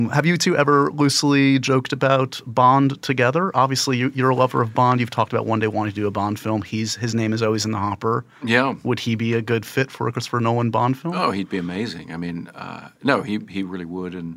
Have you two ever loosely joked about Bond together? Obviously, you're a lover of Bond. You've talked about one day wanting to do a Bond film. His name is always in the hopper. Yeah. Would he be a good fit for a Christopher Nolan Bond film? Oh, he'd be amazing. I mean, no, he really would. And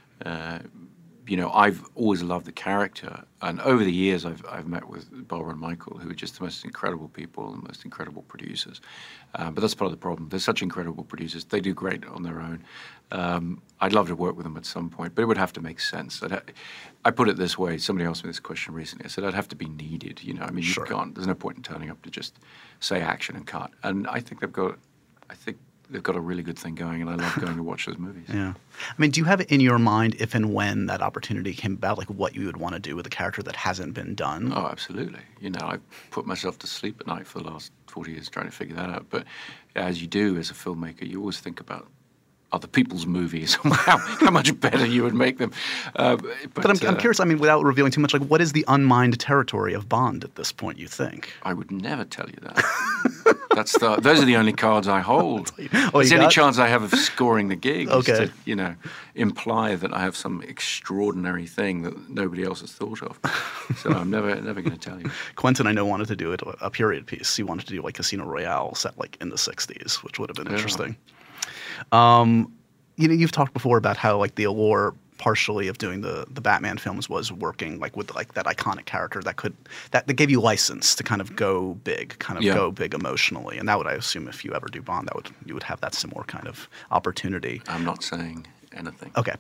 I've always loved the character. And over the years, I've met with Barbara and Michael, who are just the most incredible people and the most incredible producers. But that's part of the problem. They're such incredible producers. They do great on their own. I'd love to work with them at some point, but it would have to make sense. I put it this way. Somebody asked me this question recently. I said, I'd have to be needed. I mean, Sure. you can't. There's no point in turning up to just say action and cut. And I think they've got a really good thing going, and I love going to watch those movies. Yeah. I mean, do you have it in your mind if and when that opportunity came about, like what you would want to do with a character that hasn't been done? Oh, absolutely. I put myself to sleep at night for the last 40 years trying to figure that out. But as you do as a filmmaker, you always think about other people's movies, how much better you would make them. But I'm curious, I mean, without revealing too much, like what is the unmined territory of Bond at this point, you think? I would never tell you that. Those are the only cards I hold. Oh, There's any chance I have of scoring the gig is Okay. to, imply that I have some extraordinary thing that nobody else has thought of. So I'm never going to tell you. Quentin, I know, wanted to do a period piece. He wanted to do like Casino Royale set like in the 60s, which would have been interesting. You've talked before about how like the allure partially of doing the Batman films was working like with like that iconic character that gave you license to kind of go big, go big emotionally. And that would, I assume, if you ever do Bond, you would have that similar kind of opportunity. I'm not saying anything. Okay.